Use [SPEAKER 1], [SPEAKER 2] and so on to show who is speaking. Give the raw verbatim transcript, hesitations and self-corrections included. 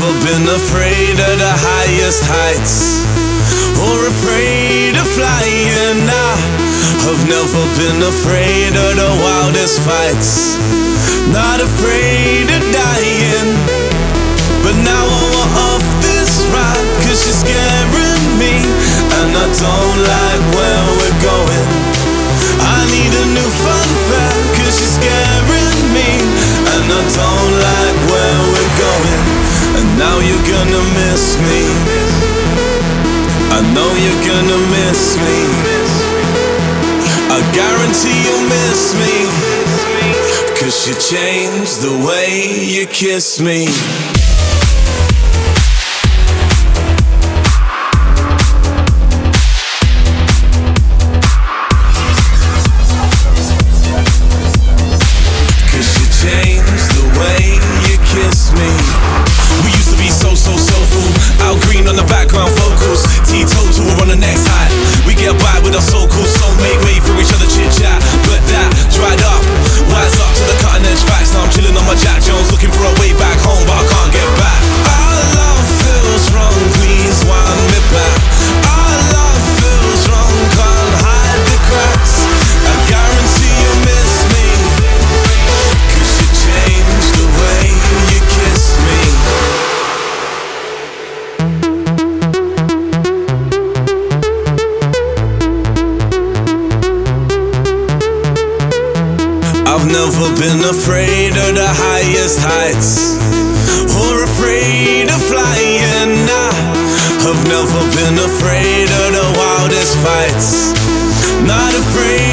[SPEAKER 1] never been afraid of the highest heights, or afraid of flying. I have never been afraid of the wildest fights, not afraid of dying. But now I want off this ride, cause you're scaring me, and I don't like where we're going. I need a new fun fact, cause you're scaring me, and I don't like where we're going. And now you're gonna miss me, I know you're gonna miss me, I guarantee you'll miss me, cause you changed the way you kiss me.
[SPEAKER 2] Background vocals, teetotal, we're on the next high. We get by with our so-called soulmate, wait for each other chit-chat. But that dried up, wise up to the cutting edge facts. Now I'm chilling on my Jack Jones, looking for a way back home, but I can't get back. Our love feels wrong, please wind me back. Our love feels wrong, can't hide the cracks. I guarantee you'll miss me, cause you changed the way you kiss me. I've never been afraid of the highest heights, or afraid of flying. I have never been afraid of the wildest fights, not afraid